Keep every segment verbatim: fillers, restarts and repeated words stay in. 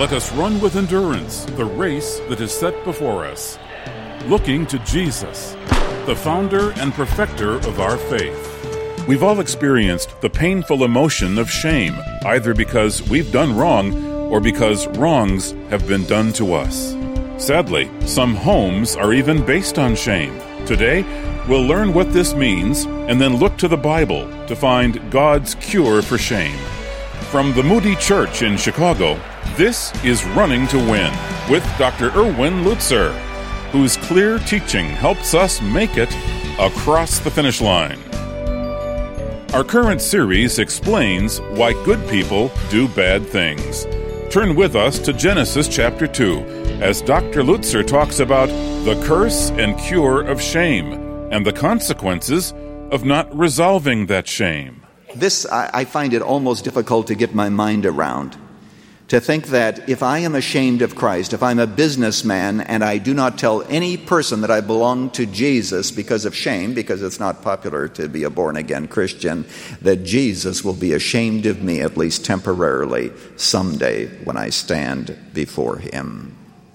Let us run with endurance the race that is set before us, looking to Jesus, the founder and perfecter of our faith. We've all experienced the painful emotion of shame, either because we've done wrong or because wrongs have been done to us. Sadly, some homes are even based on shame. Today, we'll learn what this means and then look to the Bible to find God's cure for shame. From the Moody Church in Chicago, this is Running to Win with Doctor Erwin Lutzer, whose clear teaching helps us make it across the finish line. Our current series explains why good people do bad things. Turn with us to Genesis chapter two as Doctor Lutzer talks about the curse and cure of shame and the consequences of not resolving that shame. This, I, I find it almost difficult to get my mind around. To think that if I am ashamed of Christ, if I'm a businessman and I do not tell any person that I belong to Jesus because of shame, because it's not popular to be a born-again Christian, that Jesus will be ashamed of me, at least temporarily, someday when I stand before him.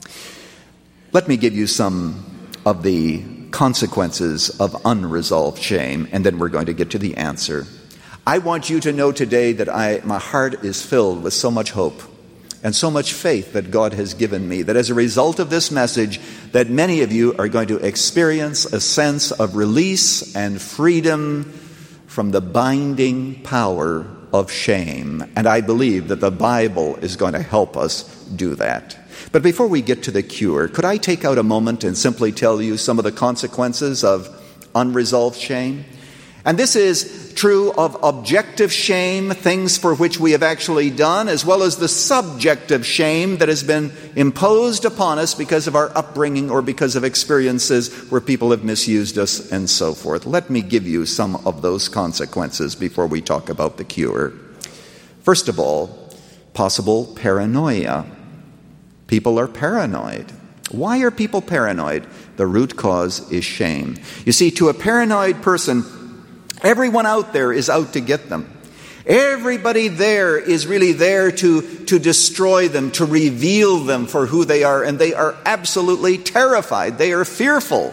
Let me give you some of the consequences of unresolved shame, and then we're going to get to the answer. I want you to know today that I, my heart is filled with so much hope and so much faith that God has given me, that as a result of this message, that many of you are going to experience a sense of release and freedom from the binding power of shame. And I believe that the Bible is going to help us do that. But before we get to the cure, could I take out a moment and simply tell you some of the consequences of unresolved shame? And this is true of objective shame, things for which we have actually done, as well as the subjective shame that has been imposed upon us because of our upbringing or because of experiences where people have misused us and so forth. Let me give you some of those consequences before we talk about the cure. First of all, possible paranoia. People are paranoid. Why are people paranoid? The root cause is shame. You see, to a paranoid person, everyone out there is out to get them. Everybody there is really there to, to destroy them, to reveal them for who they are, and they are absolutely terrified. They are fearful.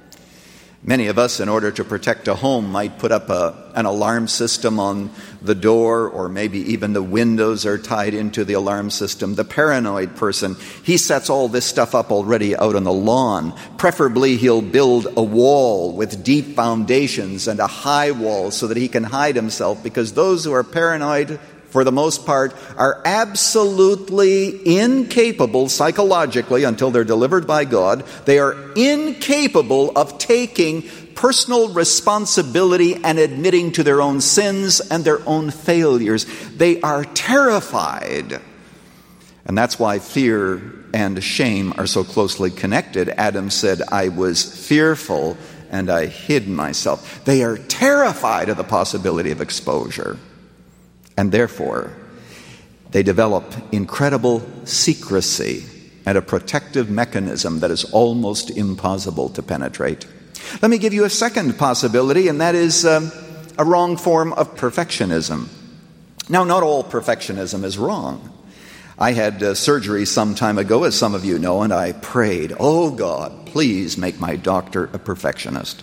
Many of us, in order to protect a home, might put up a, an alarm system on the door, or maybe even the windows are tied into the alarm system. The paranoid person, he sets all this stuff up already out on the lawn. Preferably, he'll build a wall with deep foundations and a high wall so that he can hide himself, because those who are paranoid, for the most part, are absolutely incapable psychologically, until they're delivered by God, they are incapable of taking personal responsibility and admitting to their own sins and their own failures. They are terrified. And that's why fear and shame are so closely connected. Adam said, I was fearful and I hid myself. They are terrified of the possibility of exposure. And therefore, they develop incredible secrecy and a protective mechanism that is almost impossible to penetrate. Let me give you a second possibility, and that is um, a wrong form of perfectionism. Now, not all perfectionism is wrong. I had uh, surgery some time ago, as some of you know, and I prayed, oh God, please make my doctor a perfectionist.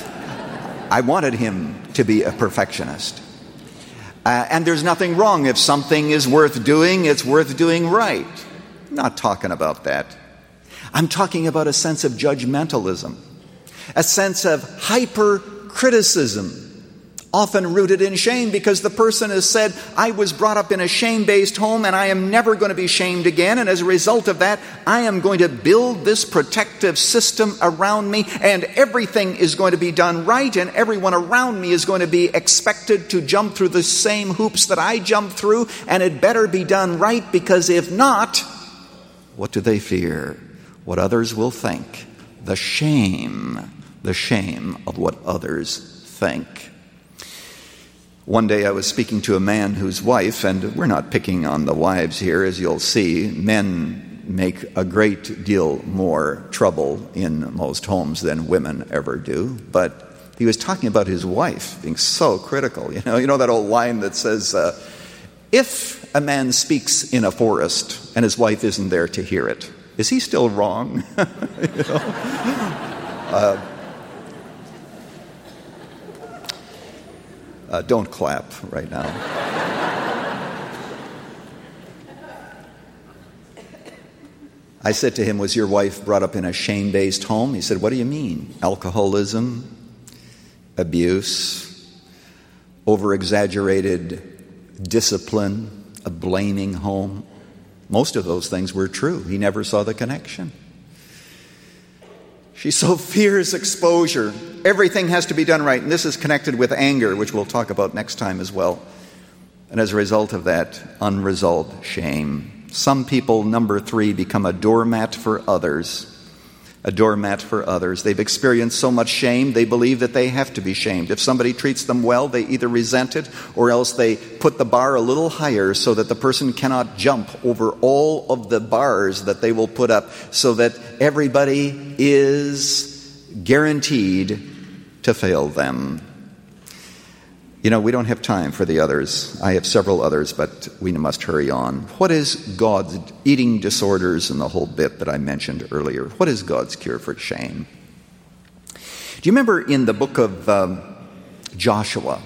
I wanted him to be a perfectionist. Uh, and there's nothing wrong. If something is worth doing, it's worth doing right. I'm not talking about that. I'm talking about a sense of judgmentalism, a sense of hyper-criticism, often rooted in shame, because the person has said, I was brought up in a shame-based home and I am never going to be shamed again, and as a result of that, I am going to build this protective system around me, and everything is going to be done right, and everyone around me is going to be expected to jump through the same hoops that I jumped through, and it better be done right, because if not, what do they fear? What others will think. The shame, the shame of what others think. One day I was speaking to a man whose wife, and we're not picking on the wives here, as you'll see. Men make a great deal more trouble in most homes than women ever do. But he was talking about his wife being so critical. You know, you know that old line that says, uh, If a man speaks in a forest and his wife isn't there to hear it, is he still wrong? you know? uh, uh, don't clap right now. I said to him, was your wife brought up in a shame-based home? He said, what do you mean? Alcoholism, abuse, over-exaggerated discipline, a blaming home. Most of those things were true. He never saw the connection. She so fears exposure. Everything has to be done right. And this is connected with anger, which we'll talk about next time as well. And as a result of that, unresolved shame. Some people, number three, become a doormat for others. A doormat for others. They've experienced so much shame, they believe that they have to be shamed. If somebody treats them well, they either resent it or else they put the bar a little higher so that the person cannot jump over all of the bars that they will put up so that everybody is guaranteed to fail them. You know, we don't have time for the others. I have several others, but we must hurry on. What is God's eating disorders and the whole bit that I mentioned earlier? What is God's cure for shame? Do you remember in the book of um, Joshua,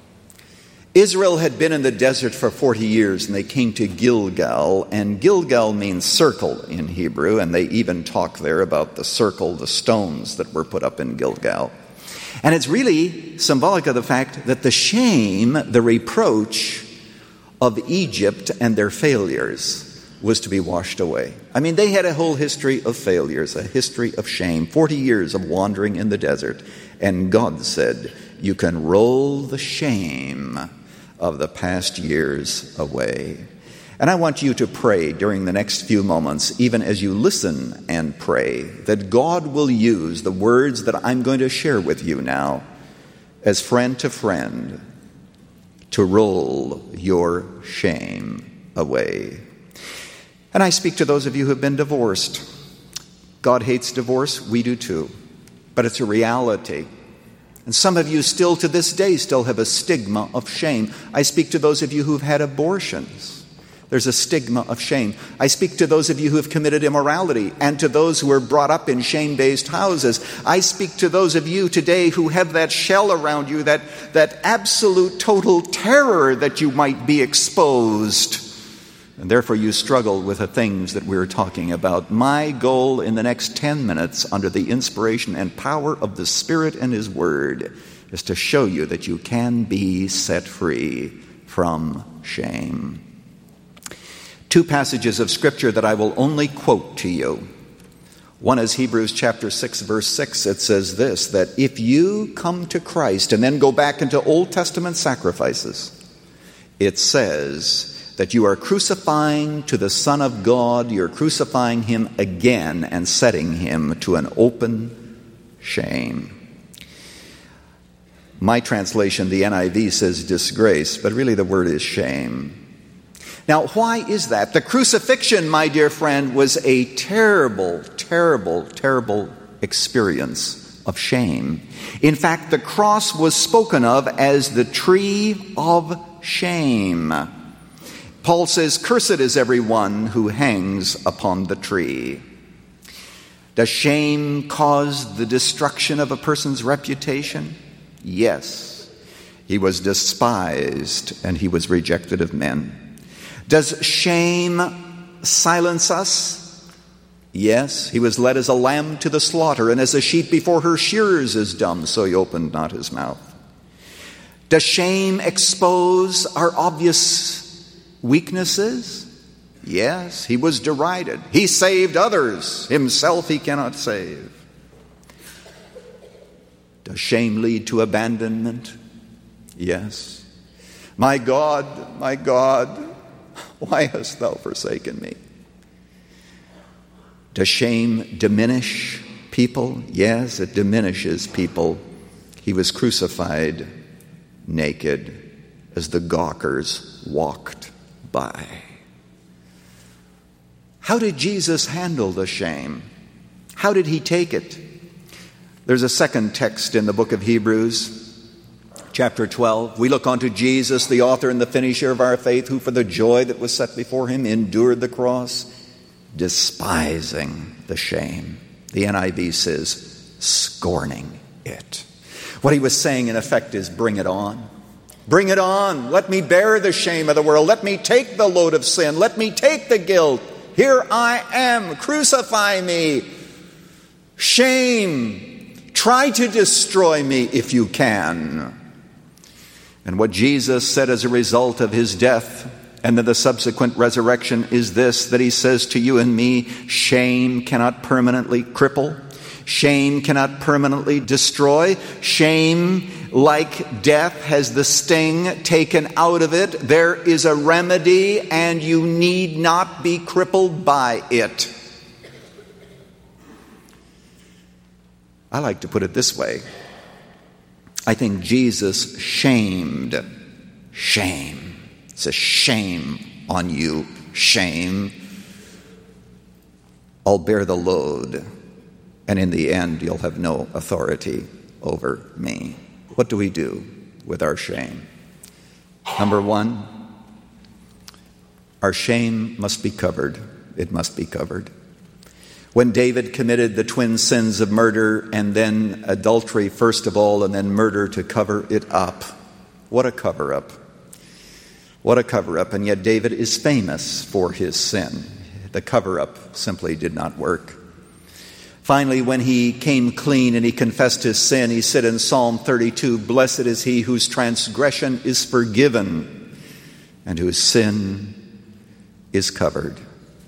Israel had been in the desert for forty years and they came to Gilgal, and Gilgal means circle in Hebrew, and they even talk there about the circle, the stones that were put up in Gilgal. And it's really symbolic of the fact that the shame, the reproach of Egypt and their failures was to be washed away. I mean, they had a whole history of failures, a history of shame, forty years of wandering in the desert. And God said, you can roll the shame of the past years away. And I want you to pray during the next few moments, even as you listen and pray, that God will use the words that I'm going to share with you now as friend to friend to roll your shame away. And I speak to those of you who have been divorced. God hates divorce. We do too. But it's a reality. And some of you still to this day still have a stigma of shame. I speak to those of you who've had abortions. There's a stigma of shame. I speak to those of you who have committed immorality and to those who are brought up in shame-based houses. I speak to those of you today who have that shell around you, that, that absolute total terror that you might be exposed. And therefore you struggle with the things that we're talking about. My goal in the next ten minutes, under the inspiration and power of the Spirit and His Word, is to show you that you can be set free from shame. Two passages of Scripture that I will only quote to you. One is Hebrews chapter six, verse six. It says this, that if you come to Christ and then go back into Old Testament sacrifices, it says that you are crucifying to the Son of God, you're crucifying Him again and setting Him to an open shame. My translation, the N I V, says disgrace, but really the word is shame. Now, why is that? The crucifixion, my dear friend, was a terrible, terrible, terrible experience of shame. In fact, the cross was spoken of as the tree of shame. Paul says, cursed is everyone who hangs upon the tree. Does shame cause the destruction of a person's reputation? Yes. He was despised and he was rejected of men. Does shame silence us? Yes. He was led as a lamb to the slaughter, and as a sheep before her shearers is dumb, so he opened not his mouth. Does shame expose our obvious weaknesses? Yes. He was derided. He saved others. Himself he cannot save. Does shame lead to abandonment? Yes. My God, my God, why hast thou forsaken me? Does shame diminish people? Yes, it diminishes people. He was crucified naked as the gawkers walked by. How did Jesus handle the shame? How did he take it? There's a second text in the book of Hebrews, chapter twelve, we look unto Jesus, the author and the finisher of our faith, who for the joy that was set before him endured the cross, despising the shame. The N I V says, scorning it. What he was saying, in effect, is bring it on. Bring it on. Let me bear the shame of the world. Let me take the load of sin. Let me take the guilt. Here I am. Crucify me. Shame. Try to destroy me if you can. And what Jesus said as a result of his death and then the subsequent resurrection is this, that he says to you and me, shame cannot permanently cripple. Shame cannot permanently destroy. Shame, like death, has the sting taken out of it. There is a remedy, and you need not be crippled by it. I like to put it this way. I think Jesus shamed shame. It's a shame on you, shame. I'll bear the load. And in the end, you'll have no authority over me. What do we do with our shame? Number one, our shame must be covered. It must be covered. When David committed the twin sins of murder and then adultery first of all, and then murder to cover it up, what a cover-up. What a cover-up. And yet David is famous for his sin. The cover-up simply did not work. Finally, when he came clean and he confessed his sin, he said in Psalm thirty-two, blessed is he whose transgression is forgiven and whose sin is covered.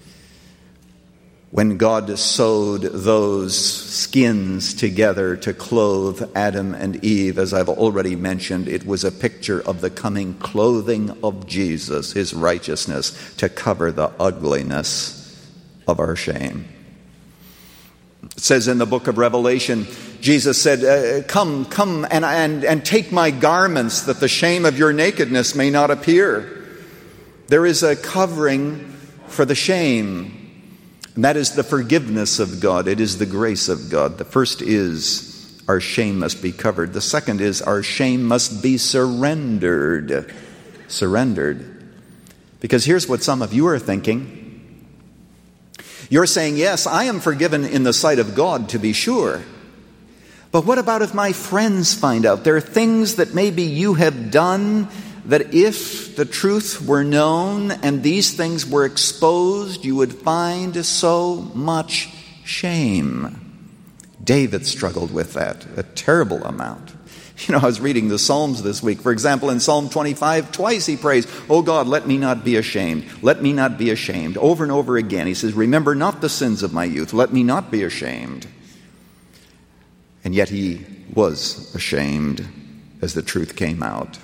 When God sewed those skins together to clothe Adam and Eve, as I've already mentioned, it was a picture of the coming clothing of Jesus, his righteousness, to cover the ugliness of our shame. It says in the book of Revelation, Jesus said, uh, come, come and, and, and take my garments, that the shame of your nakedness may not appear. There is a covering for the shame, and that is the forgiveness of God. It is the grace of God. The first is our shame must be covered. The second is our shame must be surrendered. Surrendered. Because here's what some of you are thinking. You're saying, yes, I am forgiven in the sight of God, to be sure. But what about if my friends find out? There are things that maybe you have done that if the truth were known and these things were exposed, you would find so much shame. David struggled with that, a terrible amount. You know, I was reading the Psalms this week. For example, in Psalm twenty-five, twice he prays, oh God, let me not be ashamed. Let me not be ashamed. Over and over again, he says, remember not the sins of my youth. Let me not be ashamed. And yet he was ashamed as the truth came out.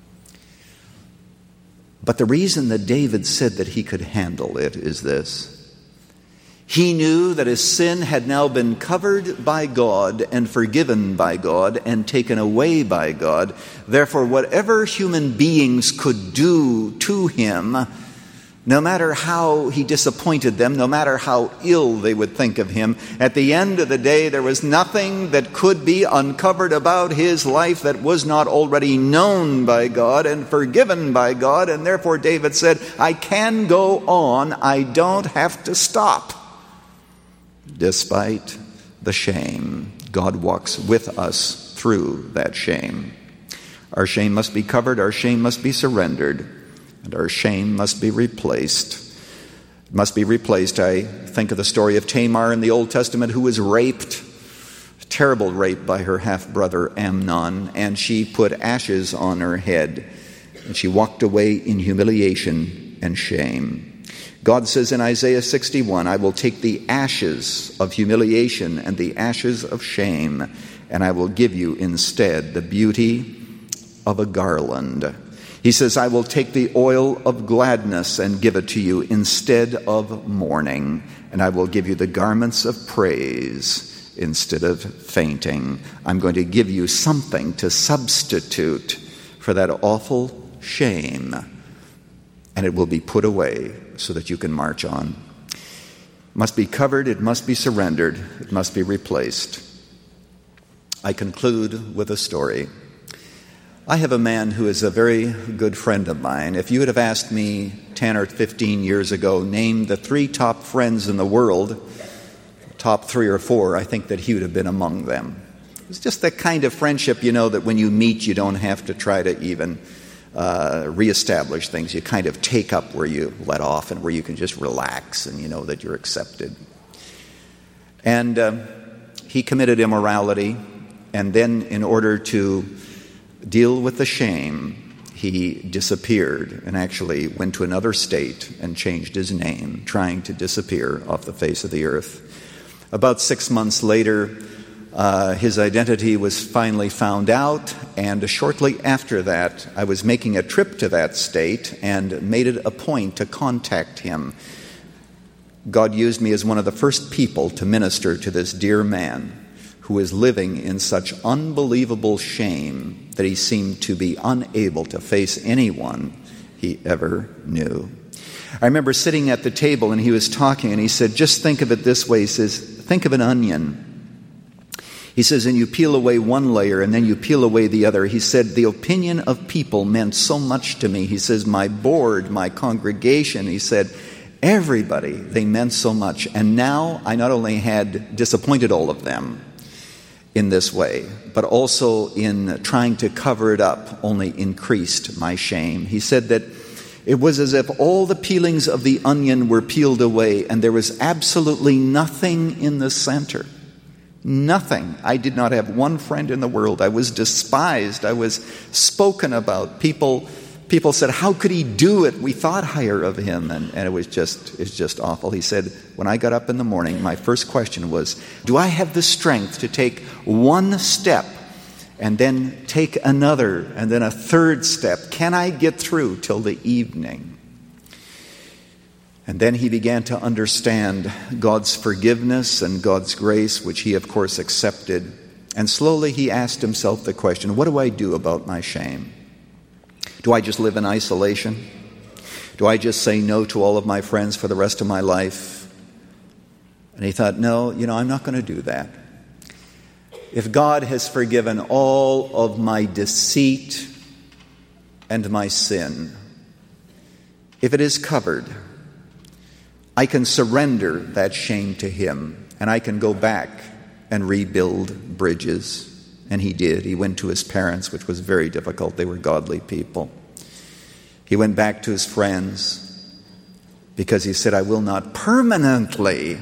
But the reason that David said that he could handle it is this. He knew that his sin had now been covered by God and forgiven by God and taken away by God. Therefore, whatever human beings could do to him, no matter how he disappointed them, no matter how ill they would think of him, at the end of the day, there was nothing that could be uncovered about his life that was not already known by God and forgiven by God. And therefore, David said, I can go on. I don't have to stop. Despite the shame, God walks with us through that shame. Our shame must be covered, our shame must be surrendered, and our shame must be replaced. It must be replaced. I think of the story of Tamar in the Old Testament, who was raped, a terrible rape by her half-brother Amnon, and she put ashes on her head, and she walked away in humiliation and shame. God says in Isaiah sixty-one, I will take the ashes of humiliation and the ashes of shame, and I will give you instead the beauty of a garland. He says, I will take the oil of gladness and give it to you instead of mourning, and I will give you the garments of praise instead of fainting. I'm going to give you something to substitute for that awful shame, and it will be put away so that you can march on. It must be covered, it must be surrendered, it must be replaced. I conclude with a story. I have a man who is a very good friend of mine. If you would have asked me ten or fifteen years ago, name the three top friends in the world, top three or four, I think that he would have been among them. It's just that kind of friendship, you know, that when you meet, you don't have to try to even uh, reestablish things. You kind of take up where you let off and where you can just relax and you know that you're accepted. And um, he committed immorality, and then in order to deal with the shame, he disappeared and actually went to another state and changed his name, trying to disappear off the face of the earth. About six months later, uh, his identity was finally found out, and shortly after that, I was making a trip to that state and made it a point to contact him. God used me as one of the first people to minister to this dear man who is living in such unbelievable shame that he seemed to be unable to face anyone he ever knew. I remember sitting at the table and he was talking and he said, just think of it this way. He says, think of an onion. He says, and you peel away one layer and then you peel away the other. He said, the opinion of people meant so much to me. He says, my board, my congregation, he said, everybody, they meant so much. And now I not only had disappointed all of them in this way, but also in trying to cover it up only increased my shame. He said that it was as if all the peelings of the onion were peeled away and there was absolutely nothing in the center. Nothing. I did not have one friend in the world. I was despised. I was spoken about. People people said, how could he do it? We thought higher of him. And, and it was just it's just awful. He said, when I got up in the morning, my first question was, do I have the strength to take one step and then take another and then a third step? Can I get through till the evening? And then he began to understand God's forgiveness and God's grace, which he, of course, accepted. And slowly he asked himself the question, what do I do about my shame? Do I just live in isolation? Do I just say no to all of my friends for the rest of my life? And he thought, no, you know, I'm not going to do that. If God has forgiven all of my deceit and my sin, if it is covered, I can surrender that shame to him, and I can go back and rebuild bridges. And he did. He went to his parents, which was very difficult. They were godly people. He went back to his friends because he said, I will not permanently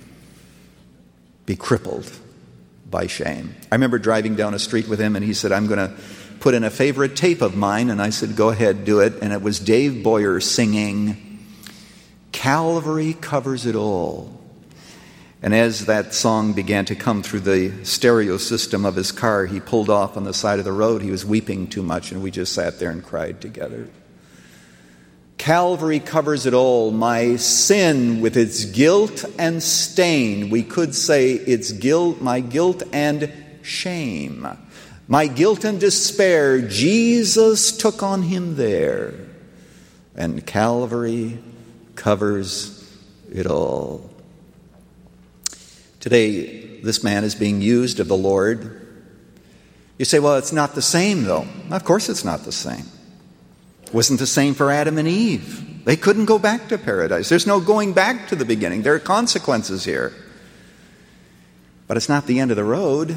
be crippled by shame. I remember driving down a street with him, and he said, I'm going to put in a favorite tape of mine. And I said, go ahead, do it. And it was Dave Boyer singing, Calvary Covers It All. And as that song began to come through the stereo system of his car, he pulled off on the side of the road. He was weeping too much, and we just sat there and cried together. Calvary covers it all, my sin with its guilt and stain. We could say it's guilt, my guilt and shame. My guilt and despair, Jesus took on him there. And Calvary covers it all. Today, this man is being used of the Lord. You say, well, it's not the same, though. Of course it's not the same. It wasn't the same for Adam and Eve. They couldn't go back to paradise. There's no going back to the beginning. There are consequences here. But it's not the end of the road.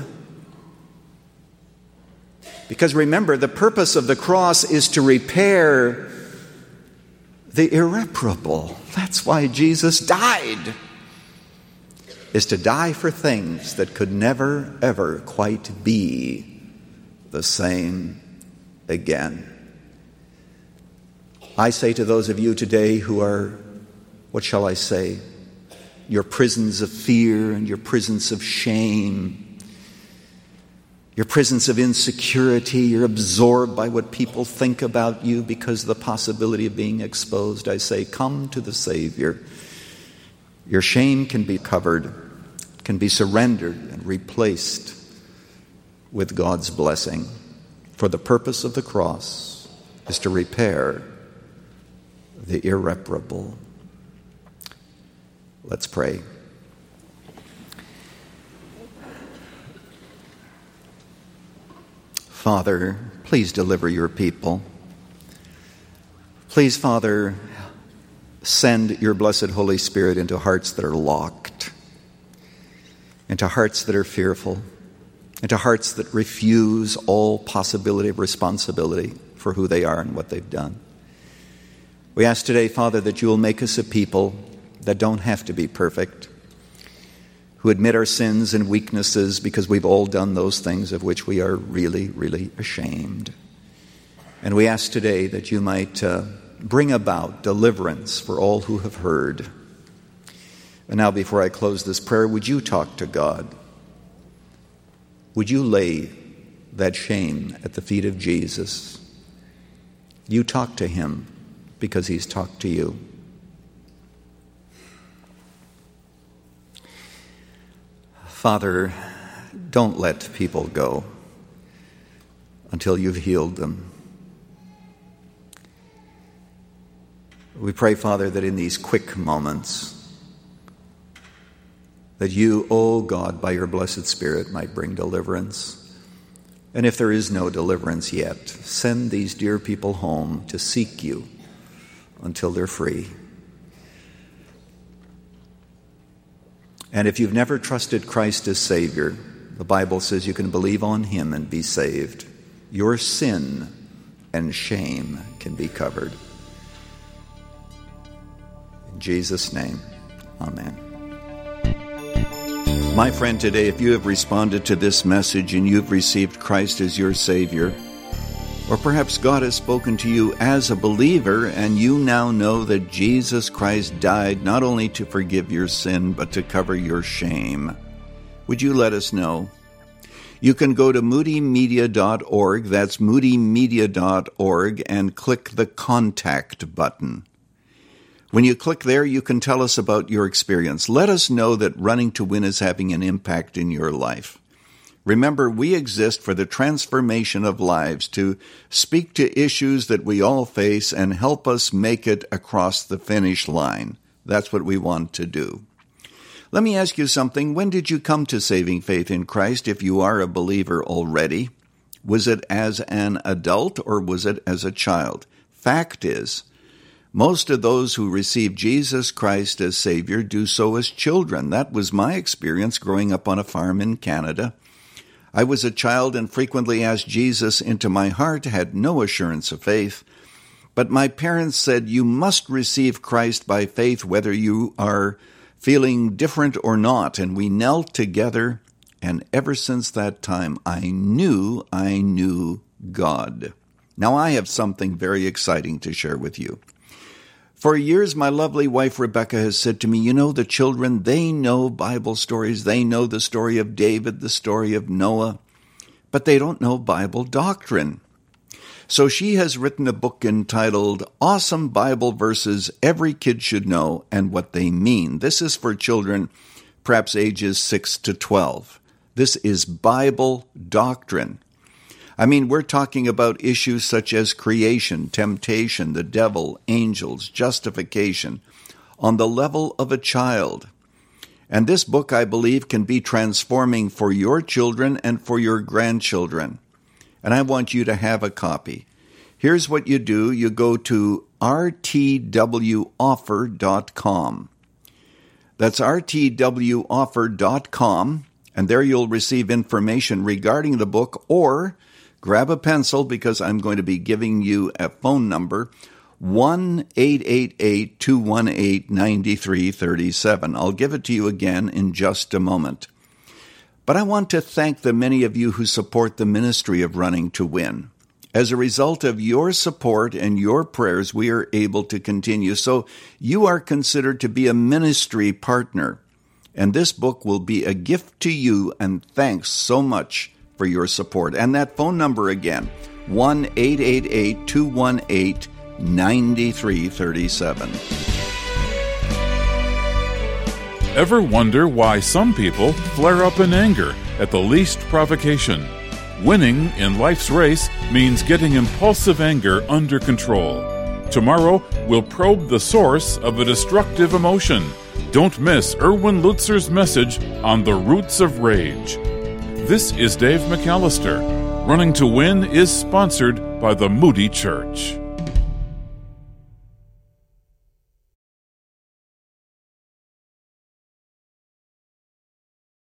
Because remember, the purpose of the cross is to repair the irreparable. That's why Jesus died. Is to die for things that could never, ever quite be the same again. I say to those of you today who are, what shall I say, your prisons of fear and your prisons of shame, your prisons of insecurity, you're absorbed by what people think about you because of the possibility of being exposed. I say, come to the Savior. Your shame can be covered, can be surrendered and replaced with God's blessing. For the purpose of the cross is to repair the irreparable. Let's pray. Father, please deliver your people. Please, Father, send your blessed Holy Spirit into hearts that are locked, into hearts that are fearful, into hearts that refuse all possibility of responsibility for who they are and what they've done. We ask today, Father, that you will make us a people that don't have to be perfect, who admit our sins and weaknesses because we've all done those things of which we are really, really ashamed. And we ask today that you might uh, bring about deliverance for all who have heard. And now, before I close this prayer, would you talk to God? Would you lay that shame at the feet of Jesus? You talk to him because he's talked to you. Father, don't let people go until you've healed them. We pray, Father, that in these quick moments, that you, O God, by your blessed Spirit, might bring deliverance. And if there is no deliverance yet, send these dear people home to seek you until they're free. And if you've never trusted Christ as Savior, the Bible says you can believe on him and be saved. Your sin and shame can be covered. In Jesus' name, amen. My friend, today, if you have responded to this message and you've received Christ as your Savior, or perhaps God has spoken to you as a believer and you now know that Jesus Christ died not only to forgive your sin but to cover your shame, would you let us know? You can go to moody media dot org, that's moody media dot org, and click the Contact button. When you click there, you can tell us about your experience. Let us know that Running to Win is having an impact in your life. Remember, we exist for the transformation of lives, to speak to issues that we all face and help us make it across the finish line. That's what we want to do. Let me ask you something. When did you come to saving faith in Christ, if you are a believer already? Was it as an adult or was it as a child? Fact is, most of those who receive Jesus Christ as Savior do so as children. That was my experience growing up on a farm in Canada. I was a child and frequently asked Jesus into my heart, had no assurance of faith. But my parents said, you must receive Christ by faith whether you are feeling different or not. And we knelt together, and ever since that time, I knew I knew God. Now I have something very exciting to share with you. For years, my lovely wife Rebecca has said to me, you know, the children, they know Bible stories. They know the story of David, the story of Noah, but they don't know Bible doctrine. So she has written a book entitled Awesome Bible Verses Every Kid Should Know and What They Mean. This is for children, perhaps ages six to twelve. This is Bible doctrine. I mean, we're talking about issues such as creation, temptation, the devil, angels, justification, on the level of a child. And this book, I believe, can be transforming for your children and for your grandchildren. And I want you to have a copy. Here's what you do. You go to r t w offer dot com. That's r t w offer dot com, and there you'll receive information regarding the book, or grab a pencil because I'm going to be giving you a phone number, one eight eight eight, two one eight, nine three three seven. I'll give it to you again in just a moment. But I want to thank the many of you who support the ministry of Running to Win. As a result of your support and your prayers, we are able to continue. So you are considered to be a ministry partner. And this book will be a gift to you, and thanks so much for your support. And that phone number again, one eight eight eight, two one eight, nine three three seven. Ever wonder why some people flare up in anger at the least provocation? Winning in life's race means getting impulsive anger under control. Tomorrow, we'll probe the source of a destructive emotion. Don't miss Erwin Lutzer's message on the roots of rage. This is Dave McAllister. Running to Win is sponsored by the Moody Church.